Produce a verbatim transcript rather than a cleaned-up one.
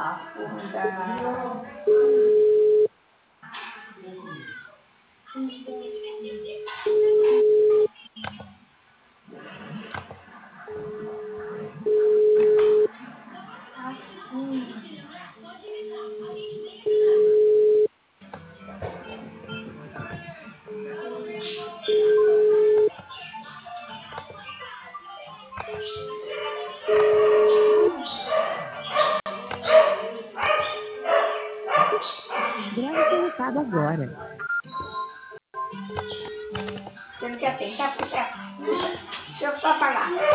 Afunda. Grave seu recado agora. Você não quer tentar? Puxa, puxa. Deixa eu só falar.